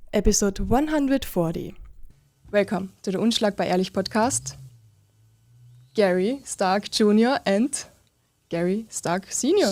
Episode 140. Welcome to the Unschlagbar Ehrlich podcast. Gary Stark Jr. and Gary Stark Sr.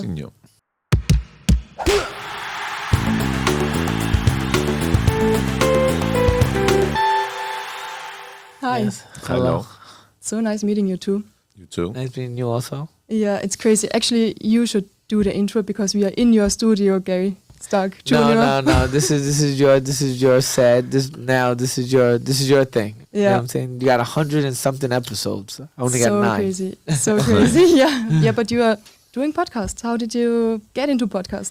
Hi. Yes. Hello. So nice meeting you too. You too. Nice meeting you also. Yeah, it's crazy. Actually, you should do the intro because we are in your studio, Gary Stark Jr. No. This is your set. This is your thing. Yeah. You know what I'm saying? You got 100 and something episodes. I only got 9. Crazy. So crazy. Yeah, but you are doing podcasts. How did you get into podcast?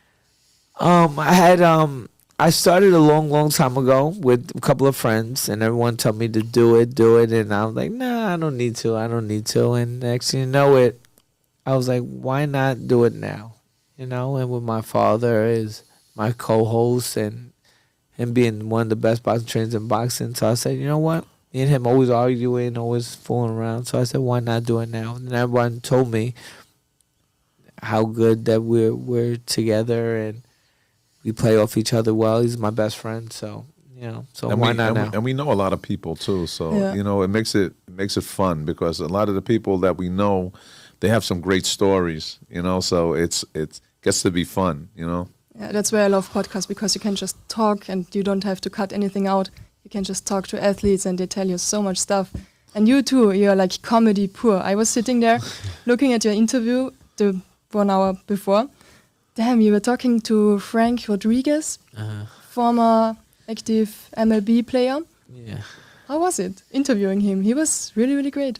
I started a long time ago with a couple of friends, and everyone told me to do it, and I was like, nah, I don't need to. And next thing you know it, I was like, why not do it now? You know, and with my father is my co-host and him being one of the best boxing trainers in boxing. So I said, you know what? Me and him always arguing, always fooling around. So I said, why not do it now? And everyone told me how good that we're together and we play off each other well. He's my best friend, so why not now? And we know a lot of people too, so yeah. it makes it fun because a lot of the people that we know, they have some great stories, so it gets to be fun, Yeah, that's why I love podcasts because you can just talk and you don't have to cut anything out. You can just talk to athletes and they tell you so much stuff. And you too, you're like comedy pure. I was sitting there looking at your interview the 1 hour before. Damn, you were talking to Frank Rodriguez, former active MLB player. Yeah. How was it interviewing him? He was really, really great.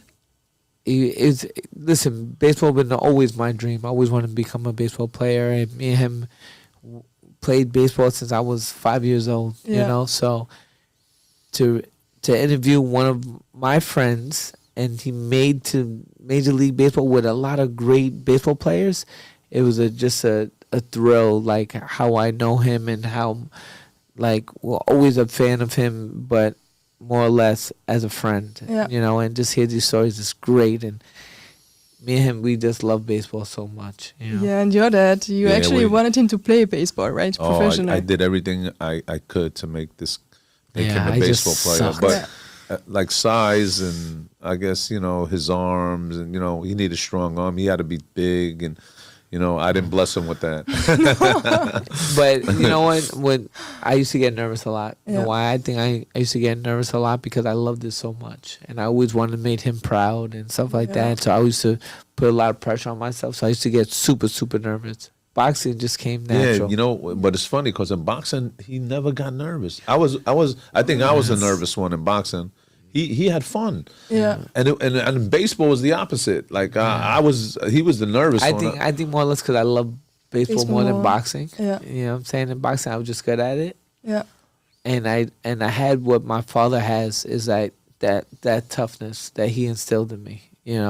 Listen, baseball been always my dream. I always wanted to become a baseball player, and me and him played baseball since I was 5 years old. Yeah. So to interview one of my friends, and he made to Major League Baseball with a lot of great baseball players. It was just a thrill, like how I know him and how, like, we're always a fan of him, but more or less as a friend, yeah. And just hear these stories is great. And me and him, we just love baseball so much. Yeah, and your dad, you actually wanted him to play baseball, right? Professional. I did everything I could to make him a I baseball just player, sucked. but like size and I guess his arms and he needed a strong arm. He had to be big and. I didn't bless him with that. But you know what? When I used to get nervous a lot. You Yeah. know why? I think I used to get nervous a lot because I loved it so much. And I always wanted to make him proud and stuff like that. So I used to put a lot of pressure on myself. So I used to get super, super nervous. Boxing just came natural. Yeah, but it's funny because in boxing, he never got nervous. I think I was the nervous one in boxing. He had fun. Yeah. And baseball was the opposite. Like he was the nervous one. I think more or less because I love baseball more than boxing. Yeah. You know what I'm saying? In boxing, I was just good at it. Yeah. And I had what my father has is that toughness that he instilled in me.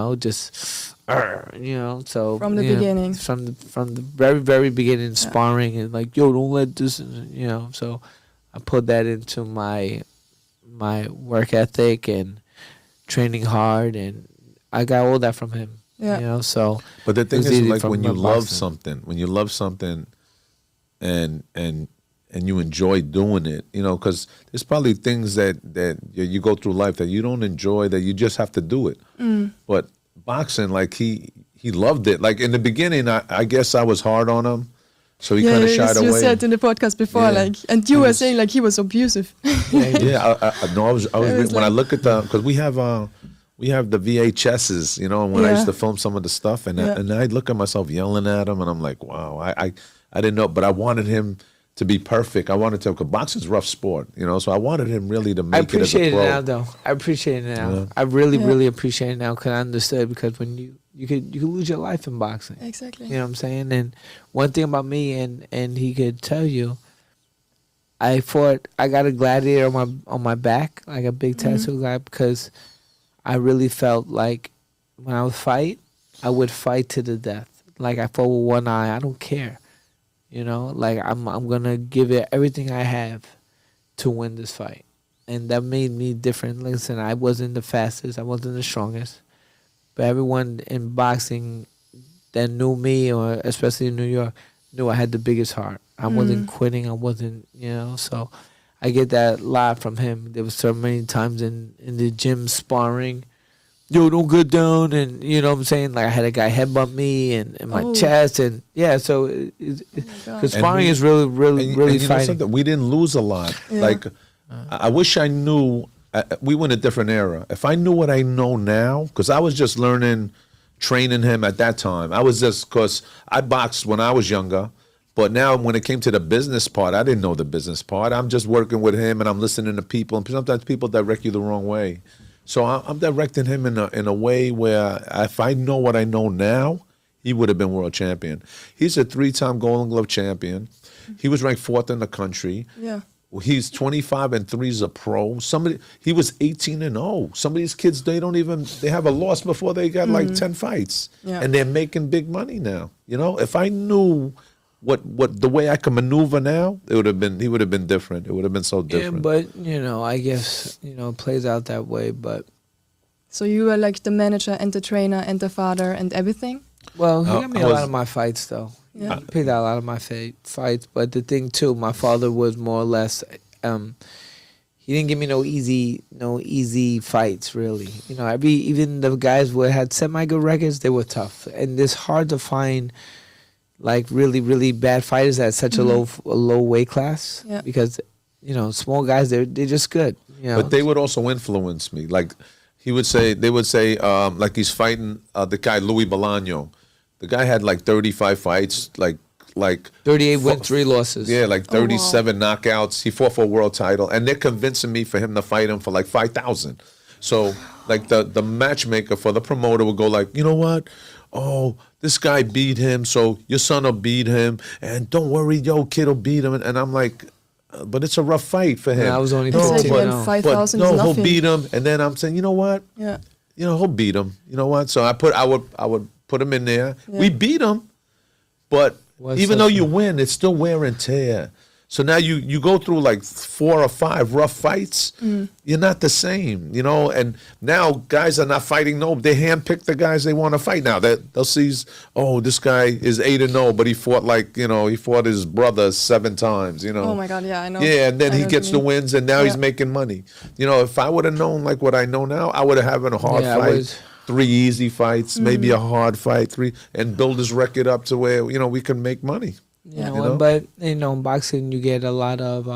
So from the beginning. From the very, very beginning, sparring and like, yo, don't let this, So I put that into my work ethic and training hard, and I got all that from him. Yeah. So. But the thing is, like when you love boxing. something, and you enjoy doing it, because there's probably things that you go through life that you don't enjoy that you just have to do it. But boxing, like he loved it. Like in the beginning, I guess I was hard on him. So he kind of shied away. You said in the podcast before, and you were saying like he was abusive. I was when I look at because we have the VHSs, and when I used to film some of the stuff, and I look at myself yelling at him, and I'm like, wow, I didn't know, but I wanted him to be perfect. I wanted to, because boxing's a rough sport, so I wanted him really to make it as a pro. I appreciate it now, though. I appreciate it now. Yeah. I really appreciate it now because I understood, because when you could lose your life in boxing. Exactly. You know what I'm saying? And one thing about me, and he could tell you, I got a gladiator on my back, like a big tattoo guy, because I really felt like when I would fight, I would fight to the death. Like I fought with one eye. I don't care. Like I'm gonna give it everything I have to win this fight. And that made me different. Listen, I wasn't the fastest, I wasn't the strongest. But everyone in boxing that knew me, or especially in New York, knew I had the biggest heart. I wasn't quitting. I wasn't, so I get that a lot from him. There was so many times in the gym sparring, yo, don't get down, and you know what I'm saying. Like I had a guy headbutt me and in my chest, and yeah. So because sparring is really and you know fighting. something? We didn't lose a lot. Yeah. Like I wish I knew. We were in a different era. If I knew what I know now, because I was just learning, training him at that time. I was just because I boxed when I was younger. But now, when it came to the business part, I didn't know the business part. I'm just working with him, and I'm listening to people. And sometimes people direct you the wrong way. So I'm directing him in a way where if I know what I know now, he would have been world champion. He's a 3-time Golden Glove champion. He was ranked 4th in the country. Yeah. He's 25-3 as a pro. He was 18-0. Some of these kids, they have a loss before they got like 10 fights, and they're making big money now. You know, if I knew what the way I can maneuver now, he would have been different. It would have been so different. Yeah, but you know, I guess it plays out that way. But So you were like the manager and the trainer and the father and everything? well, he got me I a was- lot of my fights though. Yeah. He paid out a lot of my fights. But the thing too, my father was more or less. He didn't give me no easy fights really. You know, even the guys who had semi good records, they were tough, and it's hard to find like really bad fighters at such a low weight class. Yeah. Because small guys, they're just good. But they would also influence me. Like they would say, like he's fighting the guy Louis Bolaño. The guy had like 35 fights, like 38 wins, 3 losses. Yeah, like 37 knockouts. He fought for a world title, and they're convincing me for him to fight him for like 5,000. So like the matchmaker for the promoter would go like, you know what? Oh, this guy beat him, so your son will beat him, and don't worry, yo, kid will beat him. And I'm like, but it's a rough fight for him. And I was only It's like 15 when now. 5,000 but is no, he'll nothing. beat him. And then I'm saying, you know what? Yeah. He'll beat him. You know what? So I would put him in there. We beat him, but What's even that though you for? win, it's still wear and tear. So now you go through like 4 or 5 rough fights. You're not the same, And now guys are not fighting. No, they handpick the guys they want to fight. Now they'll see, this guy is 8-0, but he fought he fought his brother 7 times. Oh my God, yeah, I know. Yeah, and then I he know what gets you the mean. wins, and now he's Yeah. making money. If I would have known like what I know now, I would have had a hard Yeah, I fight, was- 3 easy fights, maybe a hard fight, 3, and build his record up to where we can make money. But in boxing you get a lot of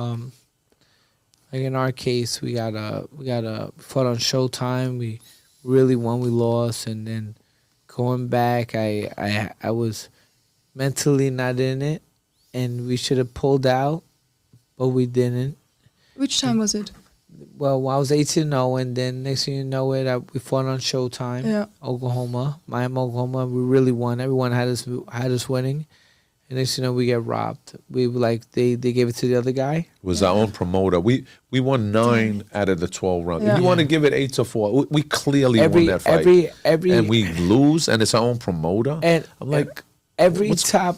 like in our case we got fought on Showtime. We really won, we lost, and then going back I was mentally not in it, and we should have pulled out, but we didn't. Which time was it? Well, I was 18-0, and then next thing you know we fought on Showtime, Yeah. Oklahoma, Miami, Oklahoma. We really won. Everyone had us winning. And next thing you know, we get robbed. We were like they gave it to the other guy. It was our own promoter. We won 9 out of the 12 rounds. Yeah. If you want to give it 8-4, we clearly Every won that fight. every and we lose, and it's our own promoter. and I'm like, every what's- top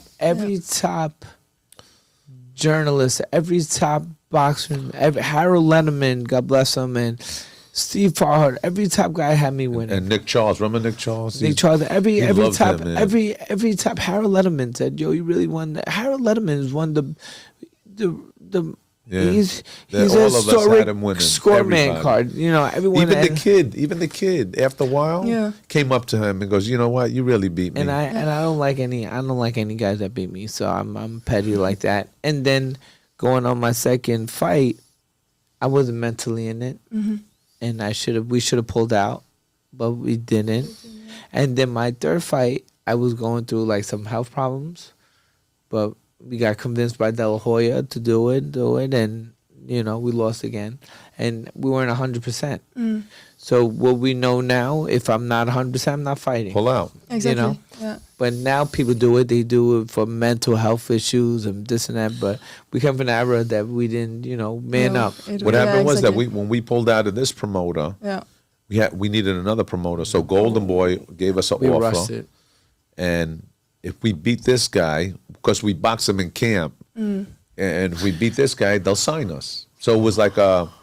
journalist, every top boxer, Harold Letterman, God bless him, and Steve Farhart, every top guy had me winning. and Nick Charles, remember Nick Charles? Nick Charles, every loved top, him, man. every top. Harold Letterman said, "Yo, you really won that." Harold Letterman is one of the. Yeah. He's That a all of us had historic him winning, scoreman everybody. card. Everyone. Even the kid, after a while, Yeah. came up to him and goes, "You know what? You really beat me." And I don't like any guys that beat me, so I'm petty like that. And then going on my second fight, I wasn't mentally in it, and we should have pulled out, but we didn't. And then my third fight, I was going through like some health problems, but we got convinced by De La Hoya to do it, and we lost again, and we weren't 100%. So what we know now, if I'm not 100%, I'm not fighting. Pull out. Exactly. Yeah. But now people do it. They do it for mental health issues and this and that. But we come from an era that we didn't, man No, up. What yeah, happened was that exactly. when we pulled out of this promoter, Yeah. we needed another promoter. So Golden Boy gave us an We offer, rushed it. and if we beat this guy, because we box him in camp, and if we beat this guy, they'll sign us. So it was like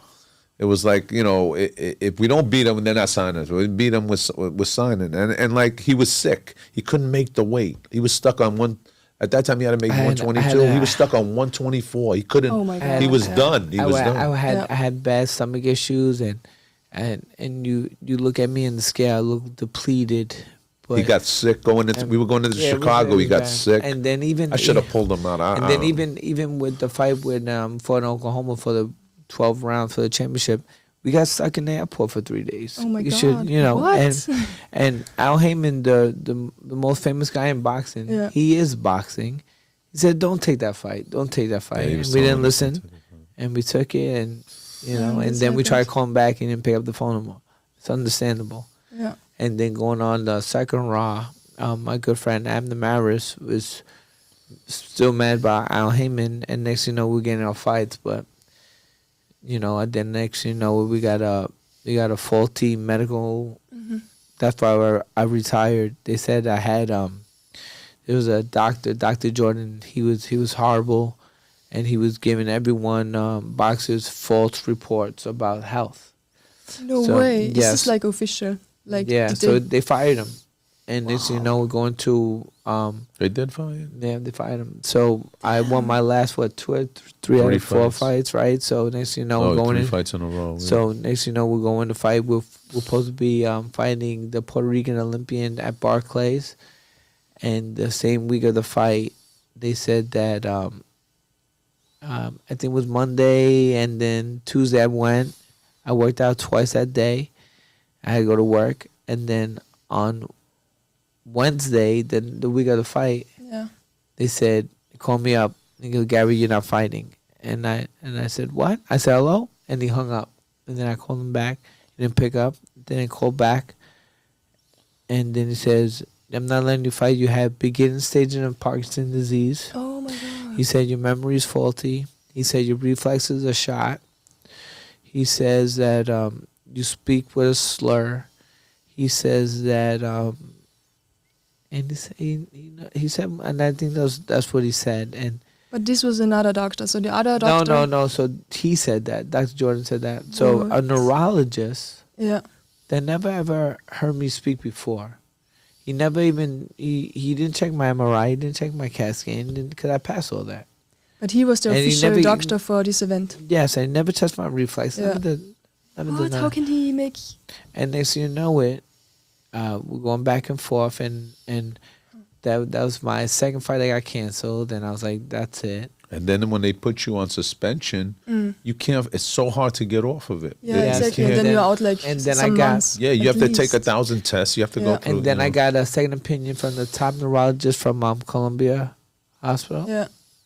if we don't beat him, they're not signing us. We beat him with signing, and like he was sick, he couldn't make the weight. He was stuck on At that time, he had to make I had- 122. I had He a- was stuck on 124. He couldn't. Oh my God. He was Yeah. done. He was done. I had bad stomach issues, and you look at me in the scale, I look depleted. But He got sick going into. We were going into yeah, it was Chicago. very He got bad. sick. and then even I should have pulled him out. And then even with the fight with Fort Oklahoma for the 12th round for the championship, we got stuck in the airport for 3 days. Oh my you God. should, What? and Al Heyman, the most famous guy in boxing, Yeah. he is boxing. He said, "Don't take that fight. Don't take that fight." he and was we telling didn't us listen, to take the fight. and we took it, and and this then we tried happens. to call him back, and he didn't pick up the phone anymore. It's understandable. Yeah. And then going on the second Raw, my good friend Abner Maris was still mad by Al Heyman, and next thing you know, we're getting our fights. But and then next thing you know, we got a faulty medical. That's why I retired. They said I had there was a doctor, Dr. Jordan. He was horrible, and he was giving everyone boxers false reports about health. No So, way. Is yes. this like official? Like Yeah, did so they- they fired him, and next thing you know, we're going to They did fine. yeah, they fired him. So I won my last 2 or 3 out Three of 4 fights. fights, right? So next thing you know, we're going 3 in. fights in a row. yeah. So next thing you know, we're going to fight. We're supposed to be fighting the Puerto Rican Olympian at Barclays, and the same week of the fight, they said that I think it was Monday, and then Tuesday I went. I worked out twice that day. I had to go to work, and then on Wednesday, the week of the fight, yeah. they said, call me up. They go, Gary, you're not fighting. And I said, what? I said, hello? And he hung up. And then I called him back. He didn't pick up. Then I called back. And then he says, I'm not letting you fight. You have beginning stages of Parkinson's disease. Oh my God. He said, your memory is faulty. He said, your reflexes are shot. He says that you speak with a slur. He says that... and he said, and I think that's what he said. And But this was another doctor. So the other doctor. no. So he said that. Dr. Jordan said that. So a What? neurologist Yeah. that never ever heard me speak before. He never even he didn't check my MRI. He didn't check my CAT scan because I passed all that. But he was the And he official never doctor for this event. Yes, I never touched my reflex. Yeah. Never did What? that. How can he make? And next thing you know it, we're going back and forth, and that was my second fight that got canceled, and I was like, that's it. And then when they put you on suspension, you can't. It's so hard to get off of it. Yeah, Yeah, exactly. and And then then- you're out like and then I some got- months. Yeah, you at have to take least. 1,000 tests. You have to Yeah. go through. And then you I know. got a second opinion from the top neurologist from Columbia Hospital, Yeah.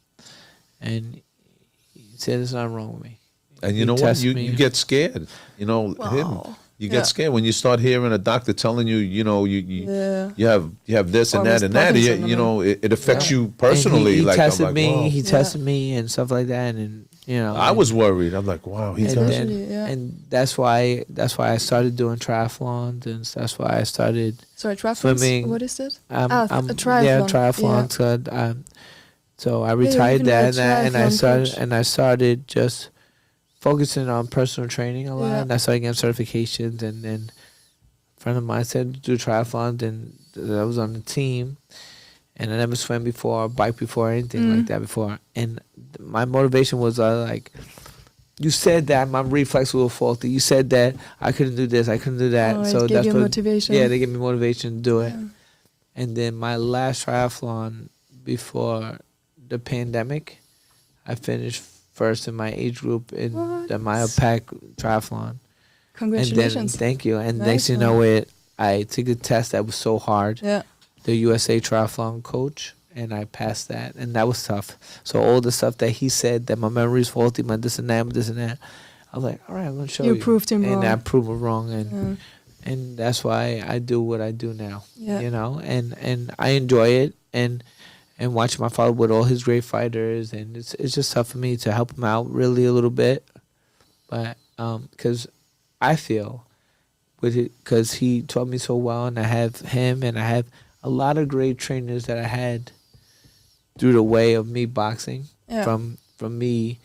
and he said there's nothing wrong with me. And you he know what? tested me. You get scared. You know him. Wow. You get Yeah. scared when you start hearing a doctor telling you, you Yeah. you have this and Or that Miss and that. Parkinson, You know, it affects Yeah. you personally. And he like tested I'm like, me. wow. He Yeah. tested me and stuff like that, and I was worried. I'm like, wow, he's and got then, Especially, yeah. and that's why I started doing triathlons, and that's why I started Sorry, triathlons. Swimming. What is that? I'm a triathlon. Yeah, triathlon. So I retired even that, a and I triathlon started coach. and I started just focusing on personal training a lot. Yeah. And I started getting certifications, and then a friend of mine said to do triathlons, and I was on the team, and I never swam before, or bike before, or anything like that before. And my motivation was like, you said that my reflex was faulty. You said that I couldn't do this, I couldn't do that. Oh, it so gave that's you what motivation. Yeah, they gave me motivation to do it. Yeah. And then my last triathlon before the pandemic, I finished first in my age group in What? the Mile Pack triathlon. Congratulations. And then, thank you. And Nice next you one. know it, I took a test that was so hard. Yeah. The USA Triathlon coach, and I passed that, and that was tough. So all the stuff that he said that my memory is faulty, my this and that, I was like, all right, I'm gonna show you. You proved him and wrong. I proved him wrong, and Yeah. and that's why I do what I do now. Yeah. You know, and I enjoy it, and watching my father with all his great fighters, and it's just tough for me to help him out really a little bit, but because I feel with it, because he taught me so well, and I have him, and I have a lot of great trainers that I had through the way of me boxing, Yeah. from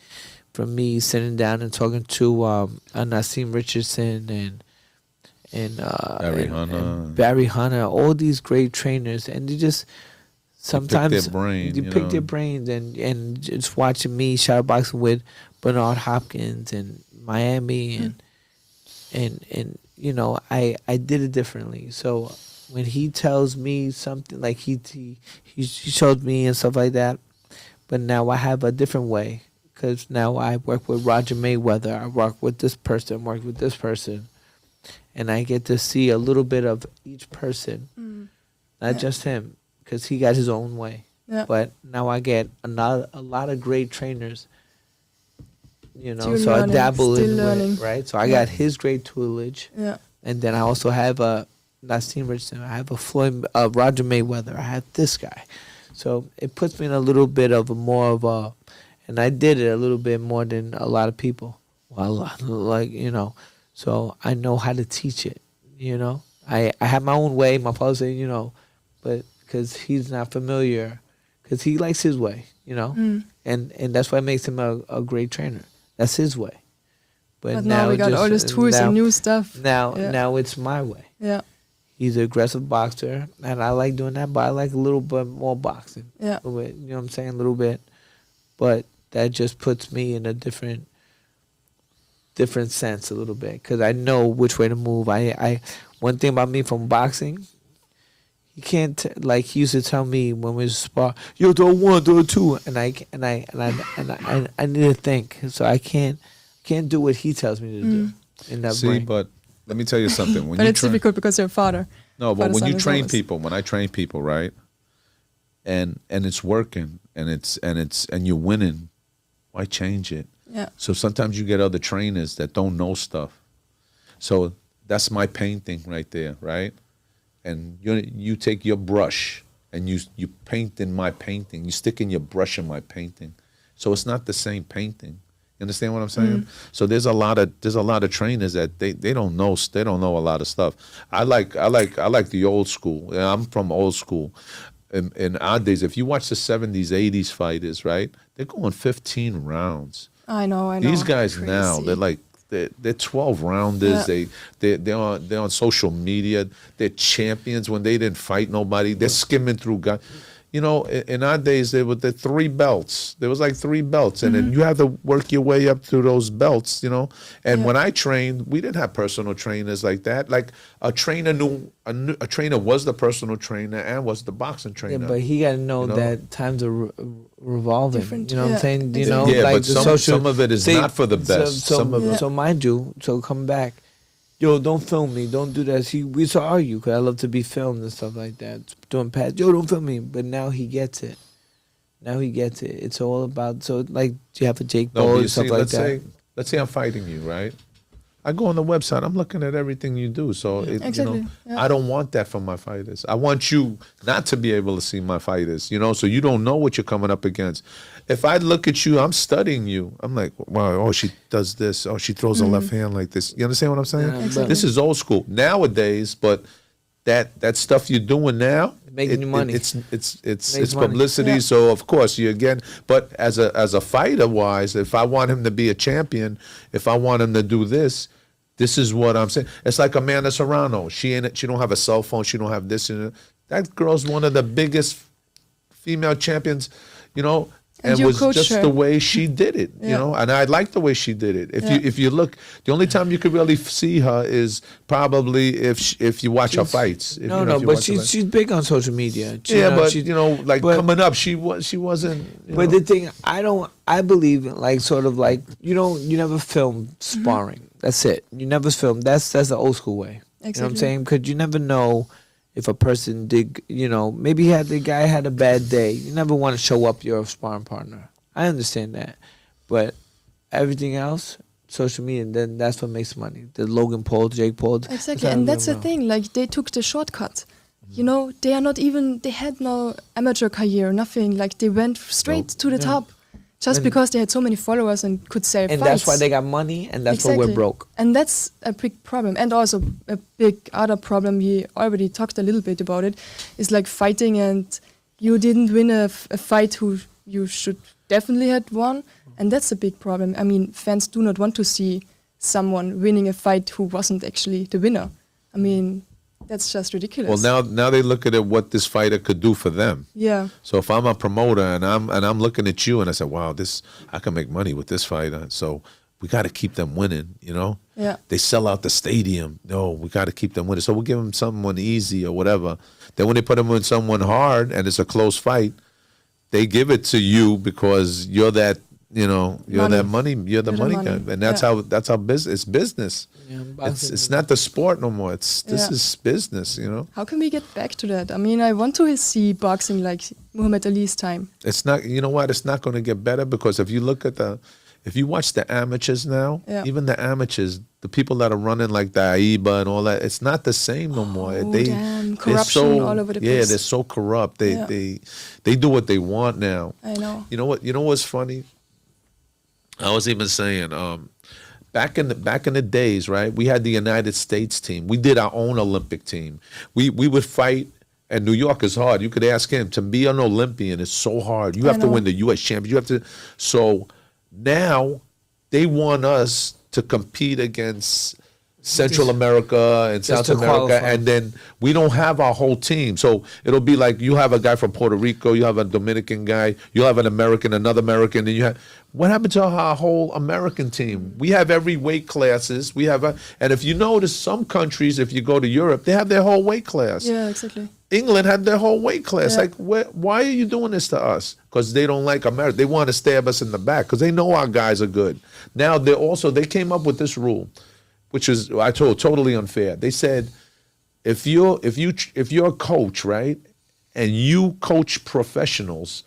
me sitting down and talking to Nassim Richardson and Barry and Hunter. Barry Hunter, all these great trainers, and they just sometimes their brain, you you pick know. their brains, and just watching me shadowboxing with Bernard Hopkins and Miami and you know, I did it differently. So when he tells me something, like he showed me and stuff like that, but now I have a different way, because now I work with Roger Mayweather, I work with this person, work with this person, and I get to see a little bit of each person, not just him, because he got his own way. Yeah. But now I get a lot of great trainers, you know. Still So learning, I dabble still in learning. it, right? So I got his great tutelage, Yeah. and then I also have Nassim Richardson. I have Roger Mayweather. I have this guy. So it puts me in a little bit of and I did it a little bit more than a lot of people. Well, like, you know, so I know how to teach it, you know. I have my own way. My father said, you know, but because he's not familiar, because he likes his way, you know, and that's what makes him a great trainer. That's his way. But now we got all these tools and new stuff. Now it's my way. Yeah. He's an aggressive boxer, and I like doing that, but I like a little bit more boxing. Yeah. A little bit, you know what I'm saying? A little bit. But that just puts me in a different sense a little bit, because I know which way to move. One thing about me from boxing, you can't, like he used to tell me when we spar, yo, throw one, throw two, and I need to think, so I can't do what he tells me to do. In that See, brain. but let me tell you something. When But you it's difficult because you're a father. No, but Father, when son you is train always- people, when I train people, right, and it's working, and you're winning, why change it? Yeah. So sometimes you get other trainers that don't know stuff. So that's my painting right there, right? And you take your brush and you paint in my painting. You stick in your brush in my painting. So it's not the same painting. You understand what I'm saying? So there's a lot of trainers that they don't know a lot of stuff. I like the old school. Yeah, I'm from old school. In our days, if you watch the 70s, 80s fighters, right? They're going 15 rounds. I know. These guys Crazy. now, they're 12 rounders. Yeah. They're on social media. They're champions when they didn't fight nobody. They're skimming through guys. You know, in our days, there were the 3 belts. There was like 3 belts, and then you have to work your way up through those belts. You know, and when I trained, we didn't have personal trainers like that. Like a trainer a trainer was the personal trainer and was the boxing trainer. Yeah, but he got to know, you know? that times are revolving. Different, you know what I'm yeah, saying? You exactly. know, Yeah, like but the some of it is not for the best. Some of it- So mind you, so come back. Yo, don't film me. Don't do that. We used to argue because I love to be filmed and stuff like that. Doing pat. Yo, don't film me. But now he gets it. It's all about, so like, do you have a Jake No, Paul but and you stuff see, like let's that? say I'm fighting you, right? I go on the website. I'm looking at everything you do. So Exactly, yeah. I don't want that from my fighters. I want you not to be able to see my fighters. You know, so you don't know what you're coming up against. If I look at you, I'm studying you. I'm like, wow, oh, she does this. Oh, she throws a left hand like this. You understand what I'm saying? Yeah, Exactly. This is old school nowadays, but that stuff you're doing now, Making you money. It's Makes money. publicity. Yeah. So of course you again. But as a fighter wise, if I want him to be a champion, if I want him to do this, this is what I'm saying. It's like Amanda Serrano. She don't have a cell phone. She don't have this. That girl's one of the biggest female champions. You know. And And you was coach just her. the way she did it, you Yeah. know, and I like the way she did it. Yeah. If you look, the only time you could really see her is probably if you watch her fights. If, No, you know, no, if you but watch her fights. she's big on social media. Yeah, but she- you know, like but- coming up, she wasn't. You But know. the thing, I believe in, like, sort of like, you never film sparring. That's it. You never film. That's the old school way. You know what I'm Exactly. saying? Because you never know if a person did, maybe the guy had a bad day. You never want to show up your sparring partner. I understand that. But everything else, social media, then that's what makes money. The Logan Paul, Jake Paul. Exactly, and that's the thing. Like, they took the shortcut. You know, they had no amateur career, nothing. Like, they went straight to the top just And- because they had so many followers and could sell And fights. that's why they got money, and that's why we're broke. And that's a big problem. And also a big other problem, we already talked a little bit about it, is like fighting, and you didn't win a fight who you should definitely had won. And that's a big problem. I mean, fans do not want to see someone winning a fight who wasn't actually the winner. I mean, That's just ridiculous. Well, now they look at it what this fighter could do for them. Yeah. So if I'm a promoter and I'm looking at you and I said, wow, I can make money with this fighter. So we got to keep them winning, you know? Yeah. They sell out the stadium. No, we got to keep them winning. So we'll give them someone easy or whatever. Then when they put them in someone hard and it's a close fight, they give it to you because you're that, you're that money, you're the money guy. And that's how it's business. Yeah, it's not the sport no more. This is business, How can we get back to that? I mean, I want to see boxing like Muhammad Ali's time. It's not, you know what? It's not going to get better because if you look at if you watch the amateurs now, even the amateurs, the people that are running like the AIBA and all that, it's not the same no more. Damn. Corruption all over the place. Yeah, they're so corrupt. They do what they want now. I know. You know what? You know what's funny? I was even saying, back in the days, right? We had the United States team. We did our own Olympic team. We would fight, and New York is hard. You could ask him to be an Olympian. It's so hard. You have to win the U.S. championship. You have to. So now they want us to compete against Central America and South America, qualify. And then we don't have our whole team. So it'll be like you have a guy from Puerto Rico, you have a Dominican guy, you have an American, another American, and you have. What happened to our whole American team? We have every weight classes. And if you notice, some countries, if you go to Europe, they have their whole weight class. Yeah, exactly. England had their whole weight class. Yeah. Like, why are you doing this to us? Because they don't like America. They want to stab us in the back because they know our guys are good. Now they came up with this rule, which is totally unfair. They said, if you're a coach, right, and you coach professionals,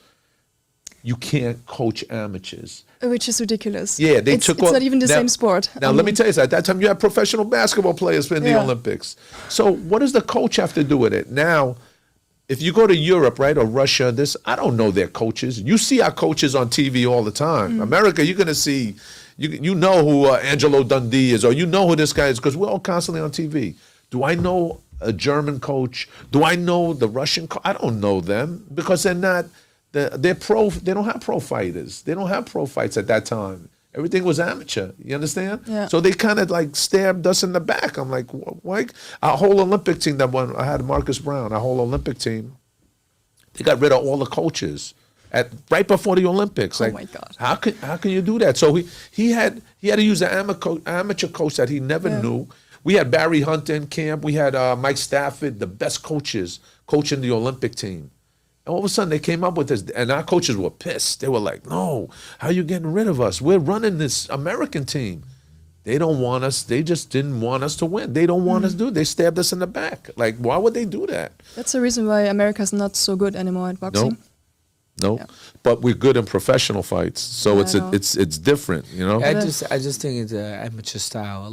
you can't coach amateurs. Which is ridiculous. Yeah, it's not even the same sport. Now, let me tell you something. At that time, you had professional basketball players in the Olympics. So what does the coach have to do with it? Now, if you go to Europe, right, or Russia, I don't know their coaches. You see our coaches on TV all the time. America, you're going to see, you know who Angelo Dundee is, or you know who this guy is, because we're all constantly on TV. Do I know a German coach? Do I know the Russian coach? I don't know them because they're not. They're pro. They don't have pro fighters. They don't have pro fights at that time. Everything was amateur. You understand? Yeah. So they kind of like stabbed us in the back. I'm like, why? Our whole Olympic team that won. I had Marcus Brown. Our whole Olympic team. They got rid of all the coaches right before the Olympics. Oh like, my God! How can you do that? So he had to use an amateur coach that he never knew. We had Barry Hunter in camp. We had Mike Stafford, the best coaches, coaching the Olympic team. And all of a sudden, they came up with this, and our coaches were pissed. They were like, no, how are you getting rid of us? We're running this American team. They don't want us. They just didn't want us to win. They don't want us to do it. They stabbed us in the back. Like, why would they do that? That's the reason why America's not so good anymore at boxing. No. Yeah. But we're good in professional fights, so it's different, you know. I just think it's an amateur style. A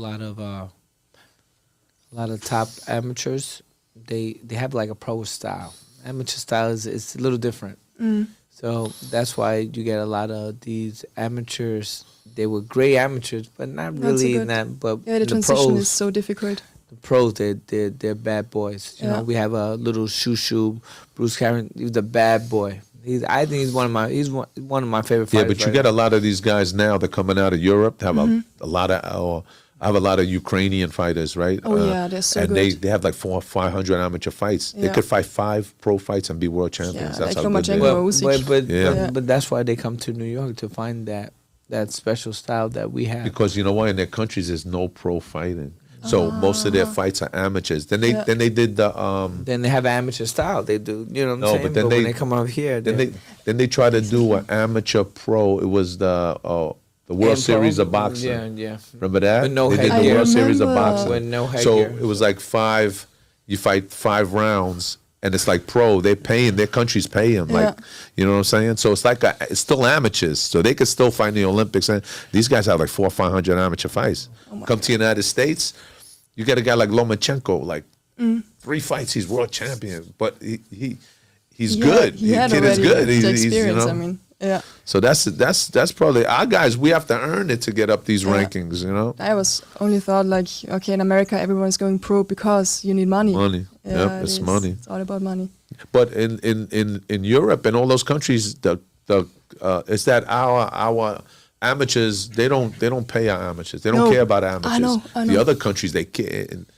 lot of top amateurs, they have like a pro style. Amateur style is a little different. So that's why you get a lot of these amateurs. They were great amateurs, but not really in that. But the transition is so difficult. The pros, they're bad boys. You know, we have a little shoo, Bruce Cameron. He's a bad boy. I think he's one of my favorite fighters. Yeah, but you get a lot of these guys now that coming out of Europe. Have a lot of. I have a lot of Ukrainian fighters, right? Oh yeah, they're so good. And they have like 400 or 500 amateur fights. Yeah. They could fight 5 pro fights and be world champions. Yeah, that's like how good they are. But that's why they come to New York to find that special style that we have. Because you know why? In their countries, there's no pro fighting. So most of their fights are amateurs. Then they did the. Then they have amateur style. They do, you know what I'm saying? But then when they come over here, then they try to do an amateur pro. It was the World Series of Boxing. Yeah. Remember that? With no they did headgear. the World Series of Boxing. With no headgear. So it was like you fight 5 rounds, and it's like pro. They're paying, their country's paying. Like, you know what I'm saying? So it's like it's still amateurs. So they could still fight in the Olympics. And these guys have like 400 or 500 amateur fights. Come to the United States, you get a guy like Lomachenko, like 3 fights, he's world champion. But he's good. He had kid is good. The experience, you know? I mean. Yeah. So that's probably our guys. We have to earn it to get up these rankings, you know. I was only thought like, okay, in America everyone's going pro because you need money. Money. Yeah, it's money. It's all about money. But in Europe and all those countries, it's that our amateurs they don't pay our amateurs. They don't care about amateurs. I know. The other countries they care.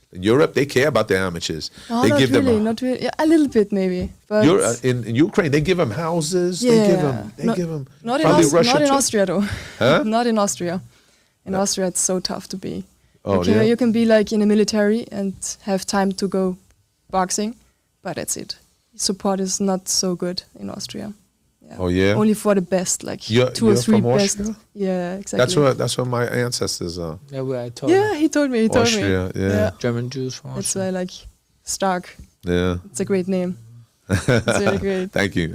In Europe, they care about the amateurs. No, they not give really, them. not really. Yeah, a little bit maybe, but In Ukraine, they give them houses. yeah, They give them. They not, give them. not in Probably Russia not in too. Austria though. Huh? Not in Austria. In Austria, it's so tough to be. Oh, Okay, yeah? you can be like in the military and have time to go boxing, but that's it. Support is not so good in Austria. Yeah. Oh, yeah? Only for the best, like You're- 2 or you're 3 from best. Austria? Yeah, exactly. That's what my ancestors are. Yeah, where I told Yeah, he told me. He told Austria, me. yeah. German Jews from That's Austria. why like Stark. Yeah. It's a great name. It's really great. Thank you.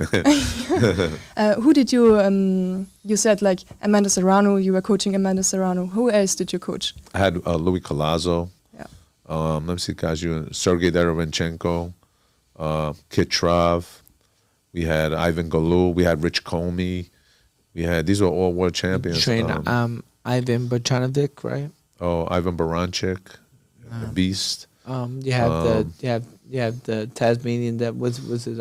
Who did you? You said like Amanda Serrano. You were coaching Amanda Serrano. Who else did you coach? I had Louis Collazo. Yeah. Let me see, guys. Sergey Derevenchenko, Kit Trav. We had Ivan Galou. We had Rich Comey. These were all world champions. Train Ivan Bojanovic, right? Ivan Baranchik, Beast. You have you have the Tasmanian that was it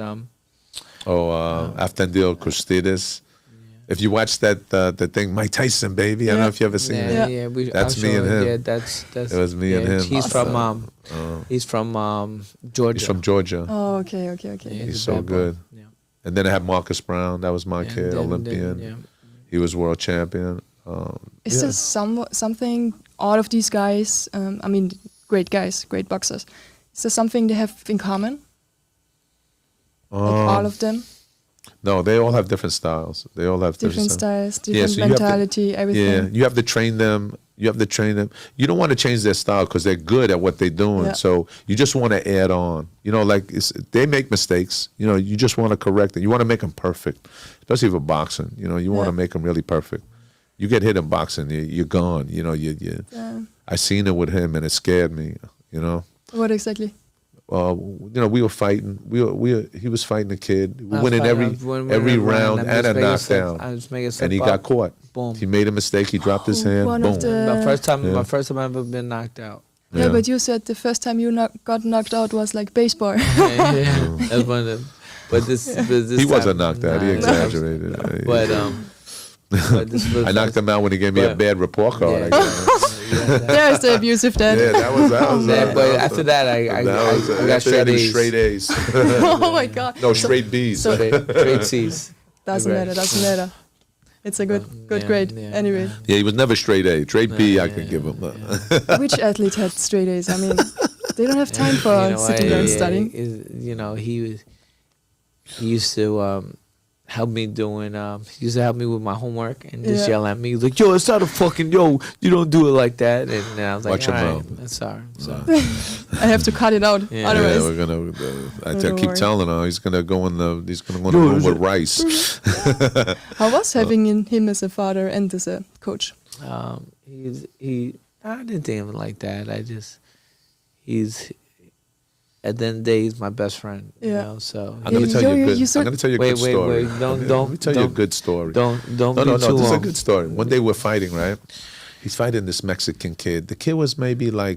Aftandil Kostidis. If you watch that the thing, Mike Tyson, baby. I don't know if you ever seen yeah, it. yeah, That's me and him. Yeah, that's It was me and him. He's Awesome. he's from Georgia. He's from Georgia. Oh, okay. Yeah, He's a so bad boy. good. Yeah. And then I had Marcus Brown. That was my Yeah, kid, then- Olympian. yeah. He was world champion. Is there something all of these guys? I mean, great guys, great boxers. Is there something they have in common? Like all of them, No, they all have different styles. They all have different styles, Yeah, different so you have to- mentality, everything. Yeah, you have to train them. You have to train them. You don't want to change their style because they're good at what they're doing. Yeah. So you just want to add on. You know, like they make mistakes. You know, you just want to correct it. You want to make them perfect, especially for boxing. You know, you want to make them really perfect. You get hit in boxing, you're gone. You know, Yeah. I seen it with him, and it scared me. You know. What exactly? You know, we were fighting. He was fighting a kid. We I was winning fighting- every winning round I'm and just a making knockdown. I was making And he step got up. caught. Boom. He made a mistake. He dropped his Oh, hand. one Boom. of the- My first time, Yeah. my first time I've ever been knocked out. Yeah, but you said the first time you got knocked out was like baseball. yeah, that's one of them. But this He time, wasn't knocked out. He nah, exaggerated. But but this was I knocked him out when he gave me a but- bad report card. Yeah. I guess. There's the abusive dad. Yeah, that was. Yeah, but after that, I got after that, straight it was A's. straight A's. Oh my god. No, straight B's. So- Straight C's. Doesn't Right. matter. Doesn't matter. It's a good Yeah, grade. yeah. Anyway, Yeah, he was never straight A. Straight B, I Yeah, could yeah, give him. which athlete had straight A's? I mean, they don't have time for sitting there and studying. You know, he used to help me doing. He used to help me with my homework and just Yeah. yell at me. He was like, "Yo, it's not a fucking yo. You don't do it like that." And then I was like, Watch your "All right, mouth. I'm sorry. I'm sorry." I have to cut it out. Yeah. Otherwise, Yeah, we're gonna. Don't keep worry. telling her he's gonna go in the. He's gonna go in the room with rice. how was having him as a father and as a coach? He. I didn't think of it like that. He's. At the end of the day, he's my best friend. You Yeah. know, so I'm gonna tell you a You good. said- I'm gonna tell you a Wait, good wait, story. wait. Don't- Let me tell you a don't- good story. don't No, be no, too no. This is a long. good story. One day we're fighting, right? He's fighting this Mexican kid. The kid was maybe like,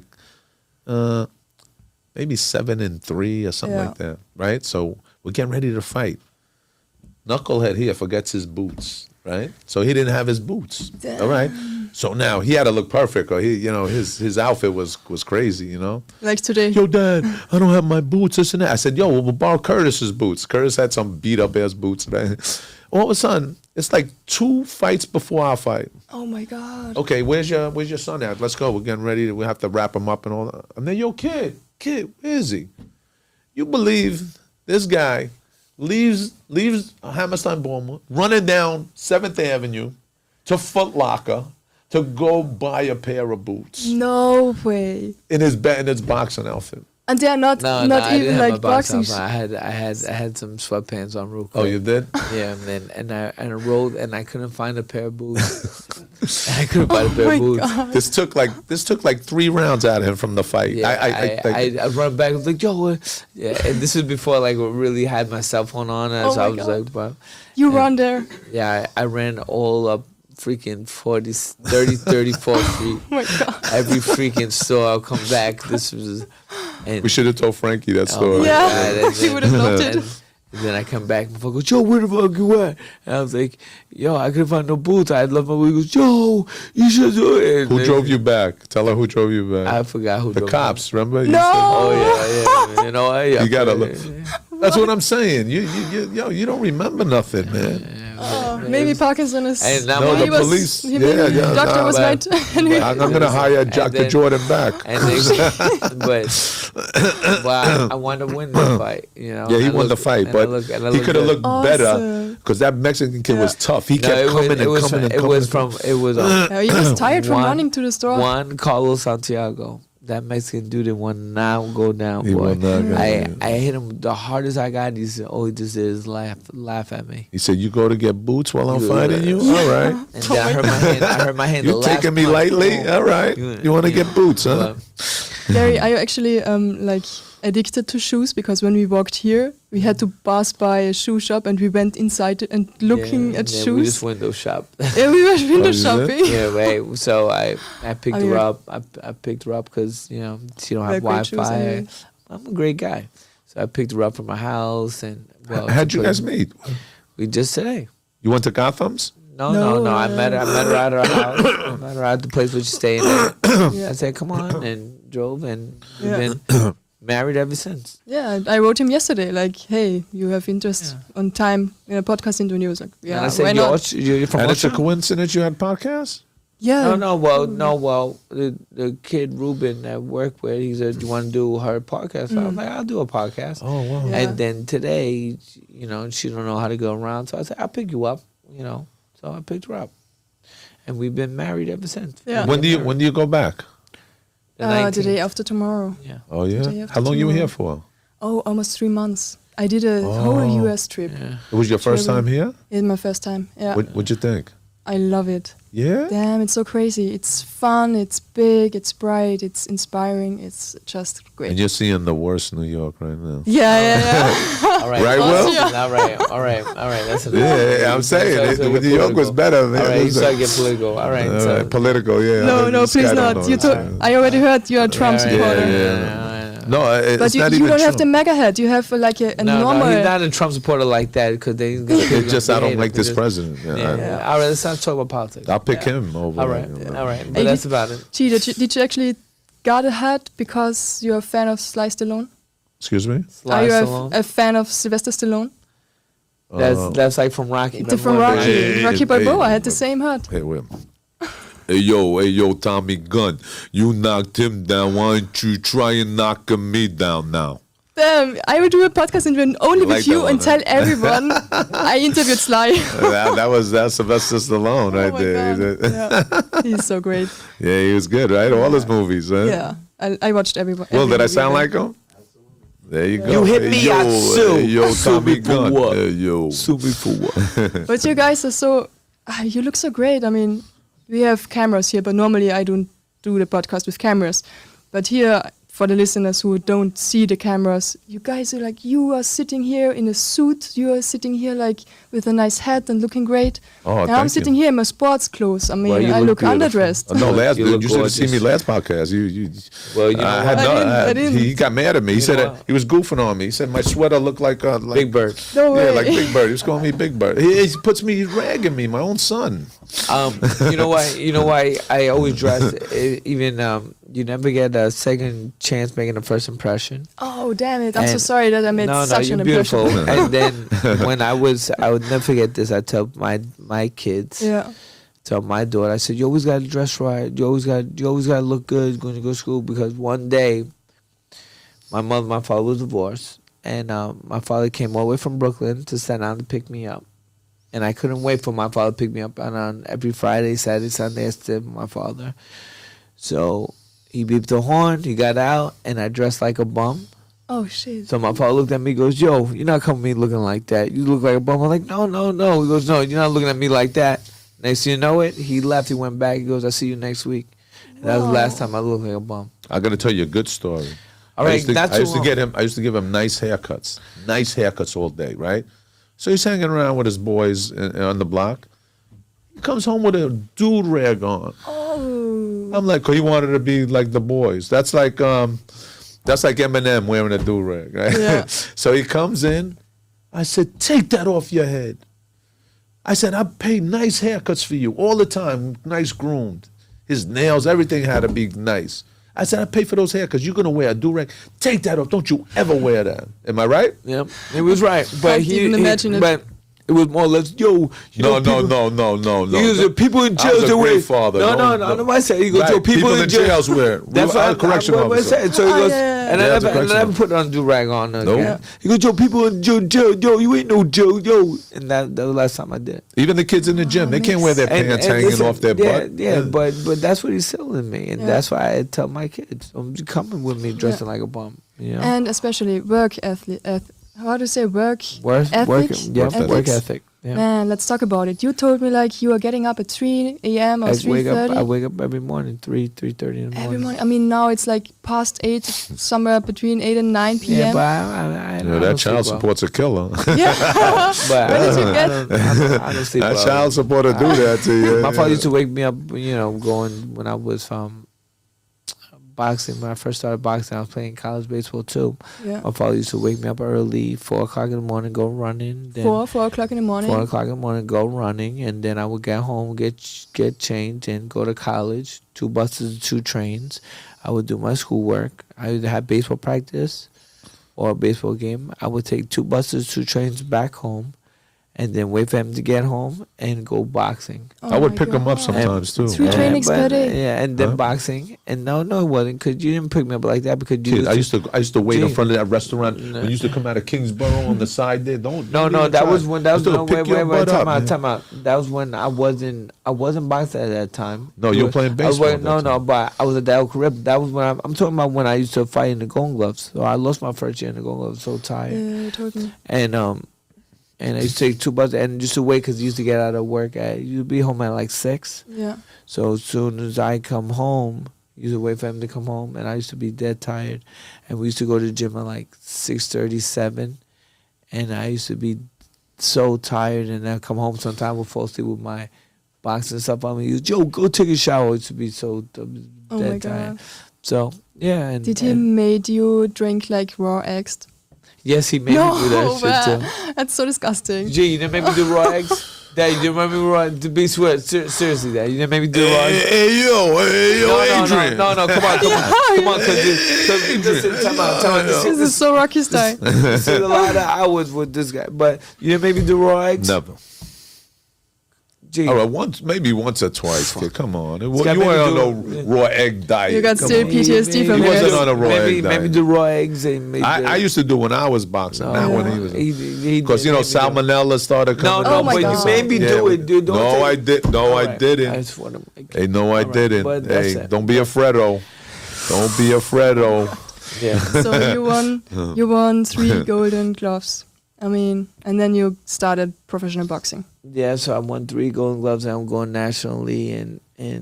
maybe 7-3 or something Yeah. like that, right? So we're getting ready to fight. Knucklehead here forgets his boots, right? So he didn't have his boots. All right. So now he had to look perfect, or his outfit was crazy, you know. Like today. Yo, Dad, I don't have my boots. This and that. I said, yo, we'll borrow Curtis's boots. Curtis had some beat up ass boots. Right? All of a sudden, it's like 2 fights before our fight. Oh my god. Okay, where's your son at? Let's go. We're getting ready. We have to wrap him up and all that. And then, yo, kid, where is he? You believe this guy leaves Hammerstein Bowman, running down 7th Avenue to Foot Locker to go buy a pair of boots No way. in his boxing outfit. And they are not No, not I didn't even have my like boxing boxing. outfit. I had some sweatpants on real quick. Oh, you did? Yeah, man, and I rolled and I couldn't find a pair of boots. I couldn't find a pair Oh my of boots. god. This took like 3 rounds out of him from the fight. Yeah, I run back. I was like, yo, yeah, and this was before like I really had my cell phone on, and Oh so I my was God. like, wow. You Yeah. run there. Yeah, I ran all up freaking 34th Street. Oh my god. Every freaking store. I'll come back. This was, and We should have told Frankie that story. my Yeah, God, and he then- would have loved it. And then I come back, my father goes, Joe, where the fuck you at? And I was like, yo, I couldn't find no boots. I love my boots. He goes, Joe, you should do it. Who drove you back? Tell her who drove you back. I forgot who The drove cops, remember? You No. Oh, yeah. You know, You gotta look. That's what I'm saying. You don't remember nothing, man. Maybe Parkinson is. And now No, my- the he was, police. he- Yeah, the doctor was but- right. I'm gonna hire Dr. then- Jordan back. And they, but I wanted to win the fight, you know. Yeah, he And I won the look- fight, and I but look- and I he look could have good. looked better Awesome. because that Mexican kid was tough. He No, kept coming and was, coming and it coming. was from it was Yeah, he was tired from One- running to the store. Juan Carlos Santiago. That Mexican dude didn't want to now go down, He boy. will not go down. I hit him the hardest I got. He said, all he just did is laugh at me. He said, "You go to get boots while I'm You- fighting you. All right, And then I hurt my hand. I hurt my hand. you the last taking me punch. lightly. All right, you want to get boots, huh?" But- Gary, are you actually like addicted to shoes? Because when we walked here, we had to pass by a shoe shop and we went inside it and looking yeah, at yeah, We shoes. just window shop. Yeah, we were window Oh, is it? shopping. Yeah, right. So I picked Oh, her yeah. up. I picked her up because you know she don't They're have great shoes Wi-Fi. anyway. I'm a great guy, so I picked her up from my house and well. How'd you to put- guys meet? We just today. You went to Gotham's? No. No, I met her. I met her at her house. I met her at the place where she's staying at. Yeah. I said, "Come on," and drove, and we've Yeah. been married ever since. Yeah, I wrote him yesterday, like, hey, you have interest on time in a podcast interview. And he was like, And yeah, I why said, not? "You're from And it's a Austria?" coincidence you had podcasts? Yeah. No. Well, the kid Ruben at work with, he said, "Do you want to do her podcast?" So I was like, "I'll do a podcast." Oh wow. Yeah. And then today, you know, she don't know how to go around, so I said, "I'll pick you up," you know. So I picked her up, and we've been married ever since. Yeah. When do you go back? The The 19th. day after tomorrow. Yeah. Oh Day yeah. after How long you were here tomorrow. for? Oh, almost 3 months. I did a whole Oh. US trip. Yeah. It was your first Traveling. time here? It's my first time. Yeah. What'd you think? I love it. Yeah. Damn, it's so crazy. It's fun, it's big, it's bright, it's inspiring. It's just great. And you're seeing the worst New York right now. yeah. All right. Right, Will? All right. That's enough. Yeah, I'm saying So it. get New York was political. better, man. All right, It you was start like- to get political. All right. All so, right, political, yeah. No, This please guy don't not. know You it. told. I already heard you're a Trump Yeah, supporter. yeah. No, it's But you not even don't have the true. mega hat. You have like a No, normal. he's not a Trump supporter like that because they. It's just I don't like this president. Yeah, Yeah. All right, let's not talk about politics. I'll pick him over. All right, you know. all right, but Hey, that's about it. Gee, did you actually got a hat because you're a fan of Sly Stallone? Excuse me. Are Sly you Stallone. a fan of Sylvester Stallone? That's like from Rocky. From Remember when Rocky. they- Hey, Rocky hey, Balboa hey, had the same hat. Hey, Will. Hey yo, Tommy Gunn. You knocked him down. Why don't you try and knocking me down now? Damn, I will do a podcast interview only I like with you that one, and huh? tell everyone I interviewed Sly. That's Sylvester Stallone right Oh my there. God. Yeah. He's so great. Yeah, he was good, right? All his movies, huh? Yeah, I watched everyone. Well, did I sound like him? There you go. You hit me, I sue. Hey, yo, Sue Tommy me for Gunn. what? Hey, yo. Sue me for what? But you guys are so. You look so great. I mean, we have cameras here, but normally I don't do the podcast with cameras. But here, for the listeners who don't see the cameras, you guys are like, you are sitting here in a suit. You are sitting here like with a nice hat and looking great. Oh, and thank I'm sitting you. here in my sports clothes. I mean, Well, you I look look beautiful. underdressed. No, You look you should have seen me gorgeous. last podcast. You Well, you know I what? had no, I didn't. He got mad at me. He said know what? he was goofing on me. He said my sweater looked like Big Bird. No Yeah, way. like Big Bird. He was calling me Big Bird. He puts me, he's ragging me, my own son. You know why? You know why I always dress. Even you never get a second chance making a first impression. Oh, damn it. I'm so And- sorry that I made No, such you're an beautiful. impression. And then when I would never forget this. I tell my kids, Yeah. tell my daughter, I said, you always got to dress right. You always got to look good when you go to school, because one day my father was divorced, and my father came all the way from Brooklyn to Staten Island to pick me up. And I couldn't wait for my father to pick me up. And on every Friday, Saturday, Sunday, I stayed with my father. So he beeped the horn, he got out, and I dressed like a bum. Oh, shit. So my father looked at me, goes, yo, you're not coming at me looking like that. You look like a bum. I'm like, no. He goes, no, you're not looking at me like that. Next thing you know it, he left, he went back, he goes, I'll see you next week. And that was the last time I looked like a bum. I got to tell you a good story. All right, I used to, not I too used to long. get him. I used to give him nice haircuts all day, right? So he's hanging around with his boys on the block. He comes home with a dude rag on. Oh. I'm like, 'cause he wanted to be like the boys. That's like Eminem wearing a do rag, right? Yeah. So he comes in, I said, take that off your head. I said, I pay nice haircuts for you all the time, nice groomed. His nails, everything had to be nice. I said, I pay for those haircuts. You're going to wear a do-rag. Take that off. Don't you ever wear that. Am I right? Yep, it was right. But Can't even imagine it. But it was more or less, yo. No. He was people in I jails was a that wear. great father. No. I said, he goes, Right, yo, people in jails wear. That's I what was a correctional what I officer. said. So he goes, yeah. and Yeah, I as a never correctional put on do-rag on again. Nope. He goes, yo, people in jail, yo, you ain't no jail, yo. And that was the last time I did. Even the kids in the gym, they can't wear their pants hanging listen, off their butt. Yeah, but that's what he's selling me, and Yeah. that's why I tell my kids, coming with me dressing like a bum. You know, And especially work athlete. How to say work work ethics? work ethic. Yeah. Man, let's talk about it. You told me like you are getting up at 3 a.m. or I 3:30 wake up every morning, 3:30 in the morning. every morning. I mean, now it's like past 8, somewhere between 8 and 9 p.m. Yeah, but I Yeah, don't that sleep child well. support's a killer. Yeah. But When did you get- I don't sleep That well. child support will do that to you. My father used to wake me up, going when I was boxing. When I first started boxing, I was playing college baseball too. Yeah. My father used to wake me up early, 4 o'clock in the morning, go running. Then 4 o'clock in the morning. 4 o'clock in the morning, go running, and then I would get home, get changed, and go to college. 2 buses, 2 trains. I would do my schoolwork. I either had baseball practice or a baseball game. I would take 2 buses, 2 trains back home, and then wait for him to get home and go boxing. Oh I would my pick them up God. sometimes too. Three Yeah. trainings per but, day. Yeah, and then Huh? boxing. And no, it wasn't, because you didn't pick me up like that, because you Kid, I used to wait in Gee. front of that restaurant No. when you used to come out of Kingsborough on the side there. Don't No, even that try. was when that was Used to no, pick your butt up, man. time out. That was when I wasn't boxing at that time. No, you were playing baseball at that No, time. but I was at the El Carib. That was when I'm talking about when I used to fight in the Golden Gloves. So I lost my first year in the Golden Gloves. So tired. Yeah, you told me. And I used to take 2 buses and just to wait, because you used to get out of work you'd be home at like 6. Yeah. So as soon as I come home, you used to wait for him to come home, and I used to be dead tired. And we used to go to the gym at like 6:37, and I used to be so tired, and I'd come home sometime, would fall asleep with my boxing stuff on me. He was, yo, go take a shower. I used to be so dead Oh my tired. God. So yeah, and Did he and made you drink like raw eggs? yes, he made me do that shit man. too. That's so disgusting. Gee, you didn't make me do raw eggs? Dad, you didn't make me raw to be swear. Seriously, Dad, you didn't make me do raw eggs? Hey, yo, Adrian. No, come on, because listen, time out. This is so Rocky style. This is a lot of hours with this guy, but you didn't make me do raw eggs? Never. Gee, All right, maybe once or twice, kid. Come on. You got weren't me on to no do- raw egg diet. You got Come still on. PTSD from He it. wasn't on a raw egg maybe diet. do raw eggs and maybe I used to do when I was boxing. Not when he was. Because salmonella started No, coming. Oh no, my but God. you made me do it, dude. Don't No, take- I did. No, All I right. didn't. I just want to make Hey, no, I All right, didn't. but that's Hey, it. don't be a Fredo. Don't be a Fredo. Yeah. So you won 3 golden gloves. I mean, and then you started professional boxing. Yeah, so I won 3 Golden Gloves, and I'm going nationally, and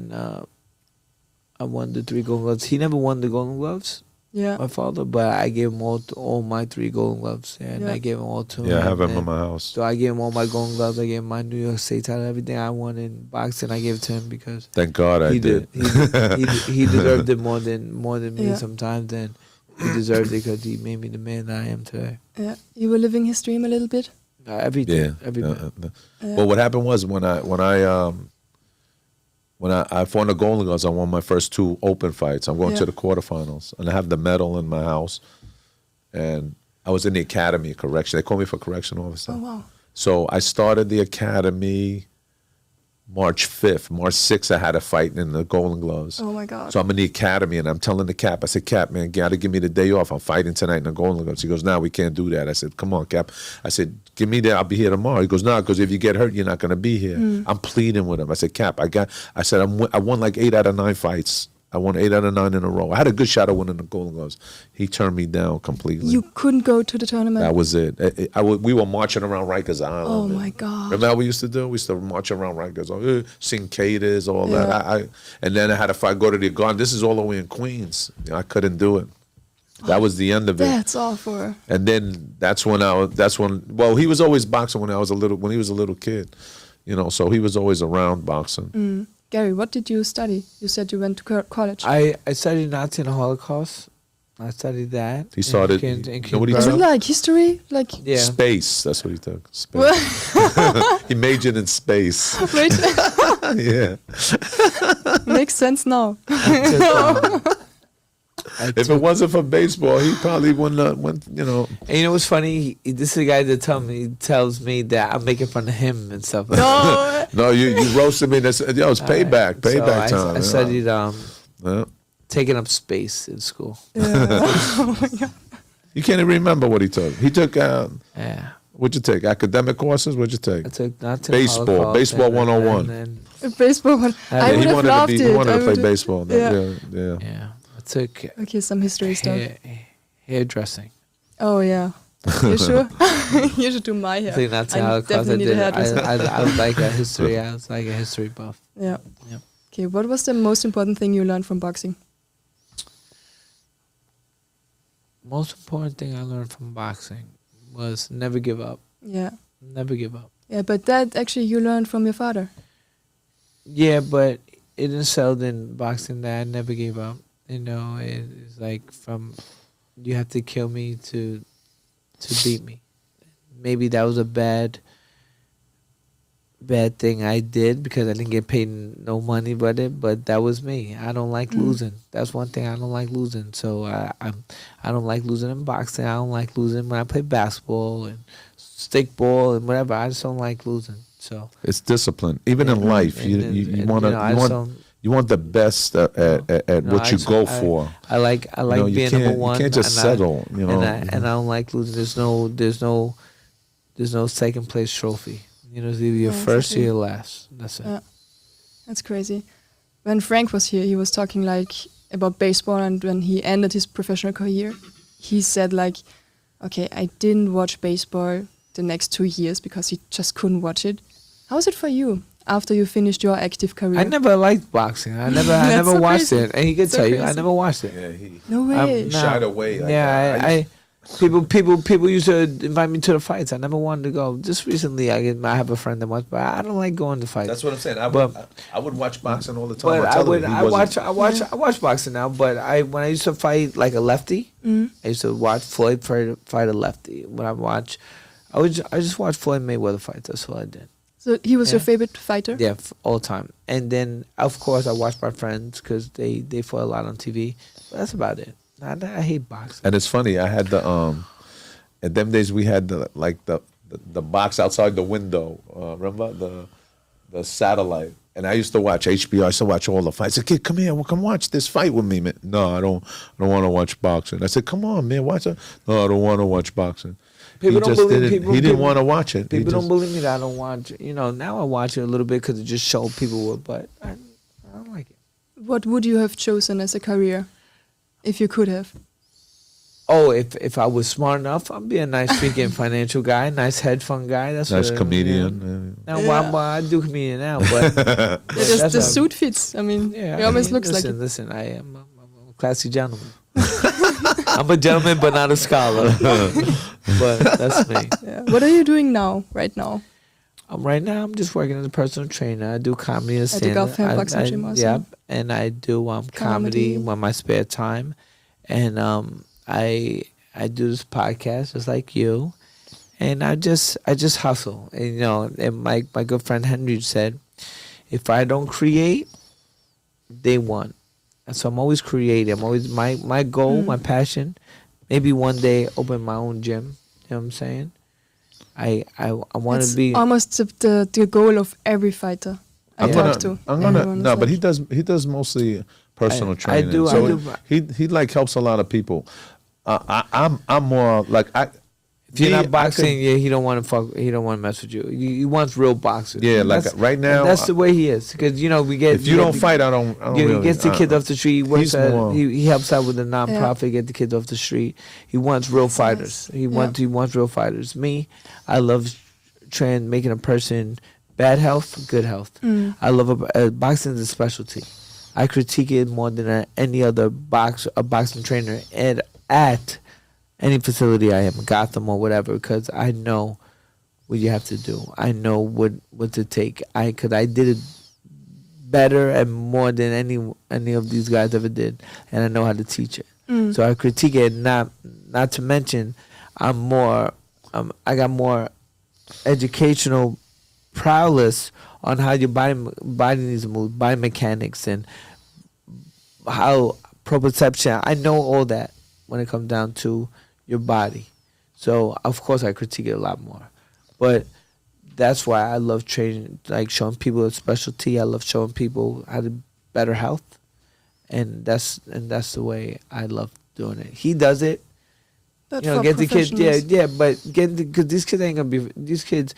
I won the 3 Golden Gloves. He never won the Golden Gloves, Yeah. my father, but I gave him all my 3 Golden Gloves, and Yeah. I gave him all to him. Yeah, I have him in and my house. So I gave him all my Golden Gloves. I gave him my New York State title, everything I won in boxing. I gave it to him because Thank God I he did. he deserved it more than me Yeah. sometimes, and he deserved it because he made me the man that I am today. Yeah. You were living his dream a little bit. Everything, Yeah. every man. Yeah. But what happened was when I won the Golden Gloves, I won my first 2 open fights. I'm going Yeah. to the quarterfinals, and I have the medal in my house. And I was in the academy correction. They called me for correction officer. Oh wow. So I started the academy March 5th. March 6th, I had a fight in the Golden Gloves. Oh my God. So I'm in the academy, and I'm telling the Cap, I said, Cap, man, you got to give me the day off. I'm fighting tonight in the Golden Gloves. He goes, nah, we can't do that. I said, come on, Cap. I said, give me that. I'll be here tomorrow. He goes, nah, because if you get hurt, you're not going to be here. I'm pleading with him. I said, Cap, I won like 8 out of 9 fights. I won 8 out of 9 in a row. I had a good shot of winning the Golden Gloves. He turned me down completely. You couldn't go to the tournament. That was it. We were marching around Rikers Island. Oh my God. Remember how we used to do? We used to march around Rikers, sing cadres, all Yeah. that. And then I had to fight, go to the garden. This is all the way in Queens. I couldn't do it. That was the end of it. That's awful. And then well, he was always boxing when he was a little kid, so he was always around boxing. Gary, what did you study? You said you went to college. I studied Nazi and the Holocaust, I studied that. He started. in You know what he Is it took? like history? Like Yeah. Space. That's what he took. Space. He majored in space. wait, Yeah. makes sense now. If it wasn't for baseball, he probably wouldn't have went. You know. And you know what's funny? This is the guy that tells me that I'm making fun of him and stuff like that. No, No, you roasted me. That's, yo, it's payback. So Payback time. I yeah. studied Yeah. taking up space in school. You can't even remember what he took. He took. Yeah. What'd you take? Academic courses? What'd you take? I took Baseball. Holocaust Baseball 101. and baseball one. I Yeah, would have loved He it. wanted I to play would- baseball. Yeah. Yeah. yeah, I took Okay, some history stuff. hairdressing. Oh yeah. You sure? You should do my I hair. think that's I how definitely need a hairdresser. I was like a history. I was like a history buff. Yeah. Yep. Okay, what was the most important thing you learned from boxing? Most important thing I learned from boxing was never give up. Yeah. Never give up. Yeah, but that actually you learned from your father. Yeah, but it excelled in boxing that I never gave up. You know, it's like from you have to kill me to beat me. Maybe that was a bad thing I did because I didn't get paid no money but that was me. I don't like losing. That's one thing I don't like losing. So I don't like losing in boxing. I don't like losing when I play basketball and stickball and whatever. I just don't like losing. So It's discipline. Even in life, you want the best at what you go for. I like You know, you being can't- number one. You can't just and settle. You know. and I don't like losing. There's no second place trophy. You know, it's either your Yeah, first or exactly. your last. That's it. Yeah. That's crazy. When Frank was here, he was talking like about baseball, and when he ended his professional career, he said like, "Okay, I didn't watch baseball the next 2 years because he just couldn't watch it." How was it for you after you finished your active career? I never liked boxing. I never That's so watched crazy. it. And he could So tell you, I crazy. never watched it. Yeah, he No way. No. shied away. Like, Yeah, I people used to invite me to the fights. I never wanted to go. Just recently, I have a friend that wants, but I don't like going to fights. That's what I'm saying. But- I would watch boxing all the time. But on television. I watch boxing now. But when I used to fight like a lefty, I used to watch Floyd fight a lefty. When I just watch Floyd Mayweather fights. That's what I did. So he was your Yeah. favorite fighter? Yeah, all the time. And then of course I watch my friends because they fought a lot on TV. But that's about it. I hate boxing. And it's funny. I had the in them days we had the box outside the window. Remember the satellite. And I used to watch HBO. I used to watch all the fights. I said, "Kid, come here. Well, come watch this fight with me, man." "No, I don't want to watch boxing." I said, "Come on, man, watch it." "No, I don't want to watch boxing." People he don't just believe- didn't. people- he didn't people- want to watch it. People don't believe me that I don't watch. You know, now I watch it a little bit because it just showed people. But I don't like it. What would you have chosen as a career, if you could have? Oh, if I was smart enough, I'd be a nice freaking financial guy, nice hedge fund guy. That's Nice what, comedian. Now, Yeah. I do comedian now, but The what- suit fits. I mean, Yeah, he almost looks listen, like it. Listen, I'm a classy gentleman. I'm a gentleman, but not a scholar. But that's me. Yeah. What are you doing now, right now? Right now, I'm just working as a personal trainer. I do comedy and At the stand-up. Golf Boxing Gym also? Yep, and I do comedy Comedy. on my spare time, and I do this podcast just like you, and I just hustle. And you know, and my good friend Henry said, if I don't create, they want. And so I'm always creating. I'm always my goal, my passion. Maybe one day open my own gym. You know what I'm saying? I want It's to be. almost the goal of every fighter I talk to. I'm gonna Everyone is no, but like- he does mostly personal I training. do- So I do. he like helps a lot of people. I'm more like If you're me, not I boxing, could- yeah, he don't want to fuck. He don't want to mess with you. He wants real boxers. Yeah, And like that's- right now, and that's the way he is. Because you know we get. if you don't fight, I don't He really, gets the kids off the street. He works he's at, more- he helps out with a nonprofit. Get the kids off the street. He wants real fighters. He wants real fighters. Me, I love making a person bad health, good health. I love boxing is a specialty. I critique it more than any other boxing trainer at any facility I am, Gotham or whatever, because I know what you have to do. I know what to take. Because I did it better and more than any of these guys ever did, and I know how to teach it. So I critique it. Not to mention, I'm more. I got more educational prowess on how your body needs to move, biomechanics, and how proprioception. I know all that when it comes down to your body. So of course I critique it a lot more, but that's why I love training, like showing people a specialty. I love showing people how to better health, and that's the way I love doing it. He does it. But You know, for get the kids, professionals. but because these kids ain't gonna be these kids.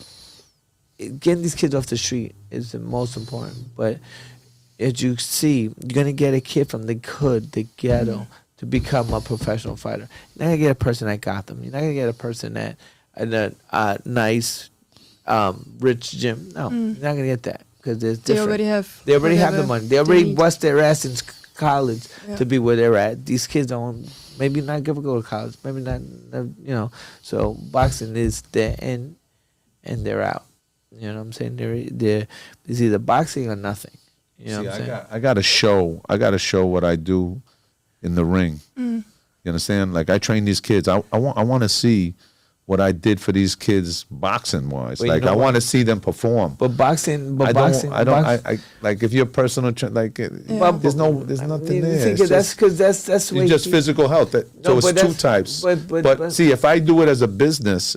Getting these kids off the street is the most important. But as you see, you're gonna get a kid from the hood, the ghetto, to become a professional fighter. You're not gonna get a person at Gotham. You're not gonna get a person at a nice, rich gym. No, you're not gonna get that because there's They different. already have. They already have the whatever money. They already need. bust their ass in college Yeah. to be where they're at. These kids don't. Maybe not ever go to college. Maybe not. You know. So boxing is their in, and they're out. You know what I'm saying? They're it's either boxing or nothing. You know what I'm saying? I got to show. I got to show what I do in the ring. You understand? Like I train these kids. I want to see what I did for these kids boxing wise. Well, you Like know I what? want to see them perform. But boxing. But I boxing. don't. box- I like if you're personal. Like there's nothing there. It's That's because that's the way. you just he- physical health. So No, it's but two that's- types. but- See, if I do it as a business,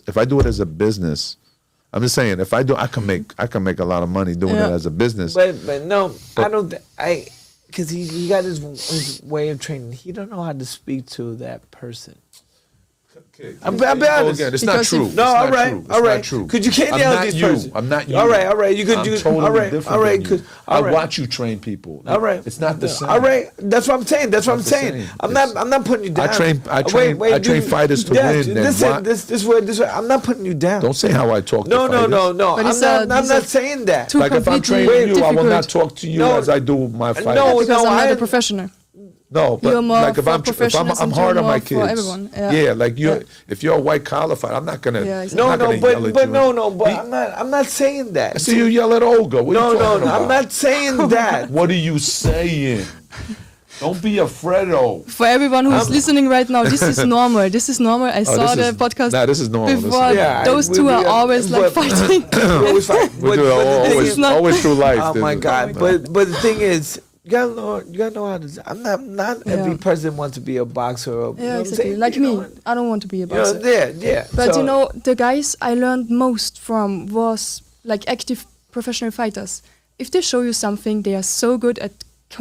I'm just saying, if I do, I can make a lot of money doing Yeah. it as a business. But no, I don't. Because he got his way of training. He don't know how to speak to that person. I'll be honest. Again, it's not Because true. if- It's No, all not right, true. It's all right. not true. Because you can't I'm yell not at this you. person. I'm not you. All right. You could I'm do. totally all right, different all right. than you. All I right. watch you train people. All right. It's not the same. All right. That's what I'm saying. That's what I'm Not the saying. same. I'm not putting you down. I train fighters to win and Listen, wa- this way. I'm not putting you down. Don't say how I talk. No. to fighters. But I'm these not are saying that. two Like if I'm completely training you, I will not difficult- talk to you No. as I do my fighters. No, Because I'm not I- a professional. No, but You're more like if for I'm professionals I'm and hard you're on my more for kids. everyone. Yeah. like you, Yeah. if you're a white collar fighter, I'm not gonna. Yeah, exactly. No, I'm not gonna yell at but you. but I'm not saying that. I see you yell at Olga. What are you talking about? I'm not saying that. What are you saying? Don't be a Fredo. For everyone who's listening right now, this is normal. This is normal. I saw this the is- podcast nah, this is normal. This is before. normal. Yeah, Those we- two we are are- always like but- fighting. We always fight. We But- do it but the thing always, is- not- always through life. Oh This my is- God! But the thing is, you gotta know how to. Not every Yeah. person wants to be a boxer. Or, you know Yeah, what I'm exactly. saying? Like You know me, what? I don't want to be a You know, boxer. yeah. But So- you know, the guys I learned most from was like active professional fighters. If they show you something, they are so good at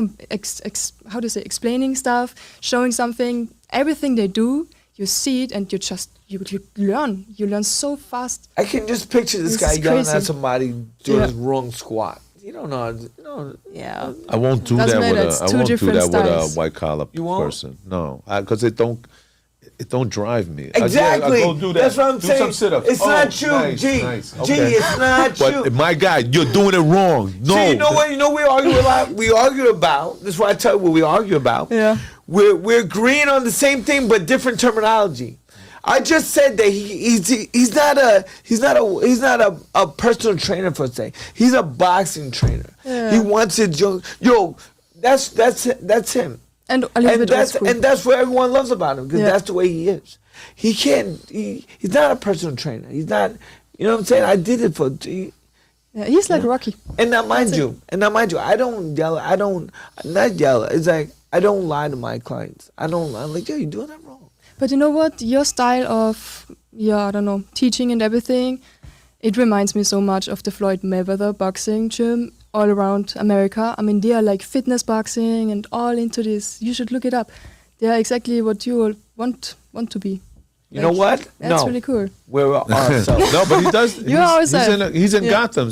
how to say explaining stuff, showing something. Everything they do, you see it, and you learn. You learn so fast. I can just picture this This guy is yelling crazy. at somebody doing Yeah. his wrong squat. You don't know. Yeah. I won't do Doesn't that with matter, it's a. I two won't do different that with styles. a white collar You won't? person. No, because it don't drive me. Exactly. I go do that. That's what I'm do saying. some sit-ups. It's not you, nice, G. nice. G, Okay. it's not you. But my guy, you're doing it wrong. No. See, you know what? You know what we argue about? We argue about. That's why I tell you what we argue about. Yeah. We're agreeing on the same thing, but different terminology. I just said that he's not a personal trainer per se. He's a boxing trainer. Yeah. He wants it. Yo, that's him. And a little bit old school. And that's what everyone loves about him because Yeah. that's the way he is. He's not a personal trainer. He's not. You know what I'm saying? I did it for. Yeah, he's like Rocky. And now, mind That's you, I don't yell. Not yell. It's like I don't lie to my clients. I'm like, yo, you're doing that wrong. But you know what? Your style of, I don't know, teaching and everything, it reminds me so much of the Floyd Mayweather boxing gym all around America. I mean, they are like fitness boxing and all into this. You should look it up. They are exactly what you all want to be. You know what? That's No. really cool. We're ourselves. No, but he does. You always he's in Yeah. Gotham.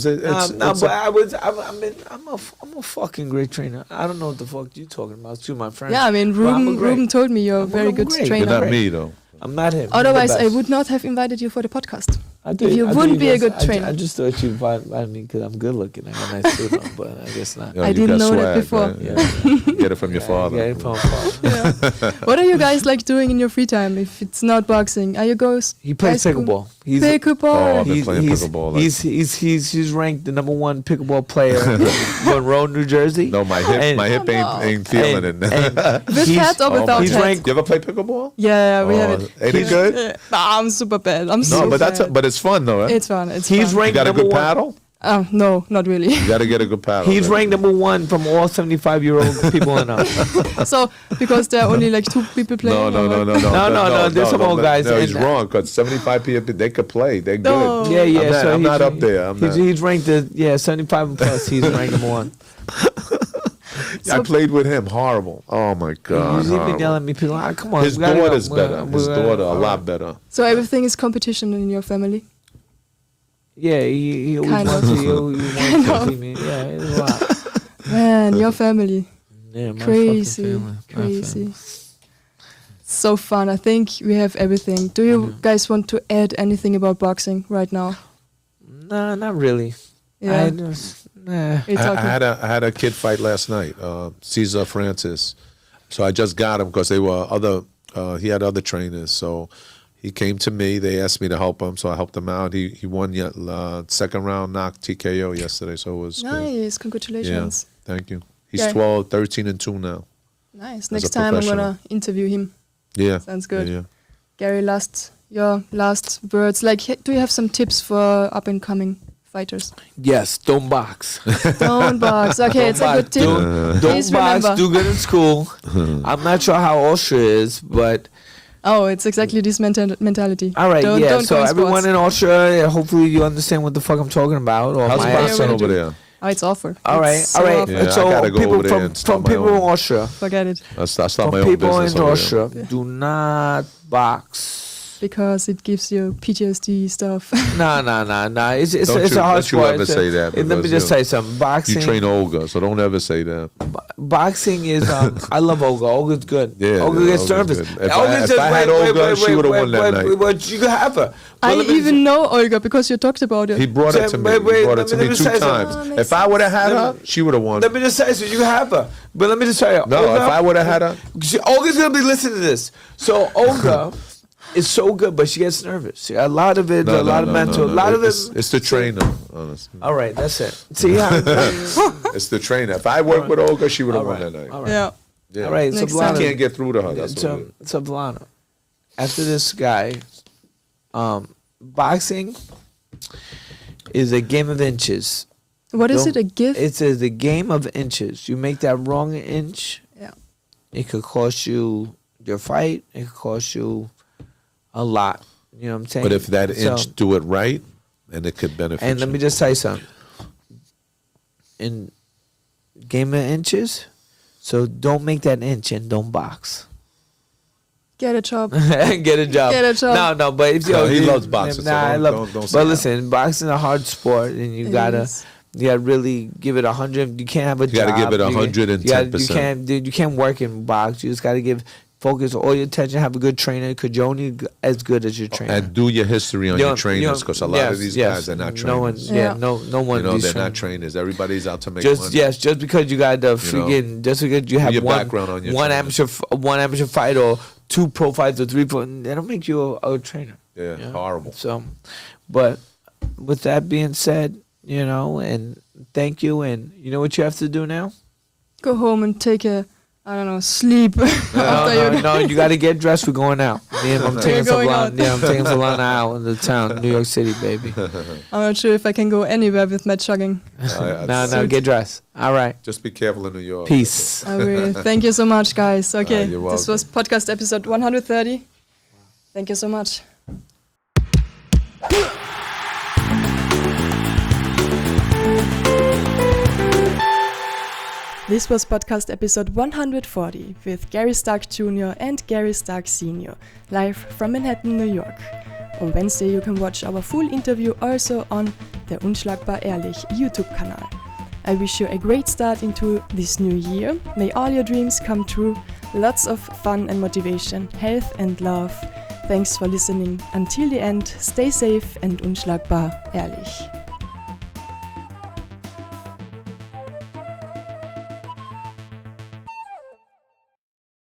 I'm a fucking great trainer. I don't know what the fuck you talking about. It's you, my friend. Yeah, I mean, But I'm a Ruben told me you're a very I'm good great. You're trainer. not me though. I'm not him. Otherwise, I'm the I best. would not have invited you for the podcast. If you wouldn't be a good trainer. I just thought you'd find me because I'm good looking. I got a nice suit on, but I guess not. Yo, I you didn't got know that swag, before. man. Yeah. Get it from your father. Yeah, from father. Yeah. What are you guys like doing in your free time if it's not boxing? Are you guys? He plays pickleball. He's Pickleball. I've been playing pickleball. He's ranked the #1 pickleball player in Monroe, New Jersey. No, my hip ain't feeling it. With hat or without he's hat? ranked. You ever play pickleball? Yeah, we have it. Ain't it good? Nah, I'm super bad. I'm No, so but bad. but it's fun though, right? It's fun. It's He's fun. You ranked got a good #1. paddle? Oh no, not really. You got to get a good paddle. He's right? ranked #1 from all 75-year-old people in us. So because there are only like 2 people playing. No. No, there's some old guys No, he's in that. wrong because 75 people they could play. They're No. good. Yeah. I'm not up there. He's ranked 75 and plus. He's ranked #1. I played with him. Horrible. Oh my God. He's even horrible. yelling at me. People, come on. His we gotta go. daughter's better. His daughter a lot better. So everything is competition in your family. Yeah, he always Kind wants of. to. He always wants to see me. Yeah, it's a lot. Man, your family. Yeah, my Crazy. fucking family. My Crazy. family. So fun. I think we have everything. Do you guys want to add anything about boxing right now? Nah, not really. Yeah. I just, nah. It's I okay. had a kid fight last night, Cesar Francis. So I just got him because they were he had other trainers. So he came to me. They asked me to help him, so I helped him out. He won second round knock TKO yesterday, so it was good. Nice. Congratulations. Thank you. He's Yeah. 12, 13 and 2 now. Nice. a Next time I'm professional. gonna interview him. Yeah. Sounds good. Yeah. Gary, your last words. Like, do you have some tips for up and coming fighters? Yes, don't box. Don't box. Okay, it's a good tip. Don't Please box. remember. Do good in school. I'm not sure how Austria is, but Oh, it's exactly this mentality. all right, Don't, yeah. Don't So go in everyone sports. in Austria, hopefully you understand what the fuck I'm talking about. Or How's my boxing accent. over there? Oh, it's awful. All right, It's so all right. awful. Yeah, I so gotta go people over there from and start my people in own. Austria, Forget it. I start my from own people business in over Austria, there. do not box. Because it gives you PTSD stuff. No. It's Don't a you- hard don't you sport. ever say that, Let me because, just you know, say something. You Boxing. train Olga, so don't ever say that. Boxing is. I love Olga. Olga's good. Yeah, Olga gets Olga's nervous. good. If Olga's I just- had Olga, she would've won that night. But you can have her. I But let me- even know Olga because you talked about it. He brought it to me. Wait, He brought let it to me me just 2 say something. times. Oh, makes If I would have had her, she would have won. Let me just say so you can have her. But let me just tell you. No, Olga, if I would have had her, Olga's gonna be listening to this. So Olga is so good, but she gets nervous. A lot of it, a lot of mental, a lot of it. It's the trainer, honestly. All right, that's it. See how? It's the trainer. If I worked with Olga, she would have All won right, that night. all right. Yeah. Yeah. All right, Next so time. I can't get through to her. That's what it is. So Vlana, after this guy, boxing is a game of inches. What is Don't- it? A gift? It's a game of inches. You make that wrong inch, Yeah. it could cost you your fight. It could cost you a lot. You know what I'm saying? But if that So- inch do it right, and it could benefit and let you. me just say something. In game of inches, so don't make that inch and don't box. Get a job. Get a job. Get a job. No, but if No, he you- loves boxing, so I don't- love. don't say but that. listen, boxing is a hard sport, and you It gotta. is. You gotta really give it 100. You can't have a You gotta job. give it You 110%. You can't, dude. You can't work in box. You just gotta focus all your attention. Have a good trainer, cause you're only as good as your trainer. And do your history on You your know- trainers, because a lot yes, of these yes. guys are not trainers. No one, Yeah. no one. you know, these they're not trainers. trainers. Everybody's out to make Just money. yes, just because you got the know, freaking, just because you have your one background on your one trainer. amateur fight or 2 pro fights or 3 pro, they don't make you a trainer. Yeah, Yeah. horrible. So, but with that being said, you know, and thank you, and you know what you have to do now? Go home and take a, I don't know, sleep. after No, you got to get dressed. We're going out. Yeah, I'm taking going Solana. out. Yeah, I'm taking Solana out in the town, New York City, baby. I'm not sure if I can go anywhere with my jogging. No, get dressed. All right. Just be careful in New York. Peace. I will. Thank you so much, guys. Okay, you're this was podcast episode 130. Thank you so much. This was podcast episode 140 with Gary Stark Jr. and Gary Stark Sr. live from Manhattan, New York. On Wednesday you can watch our full interview also on the Unschlagbar Ehrlich YouTube kanal. I wish you a great start into this new year. May all your dreams come true. Lots of fun and motivation, health and love. Thanks for listening. Until the end, stay safe and unschlagbar ehrlich.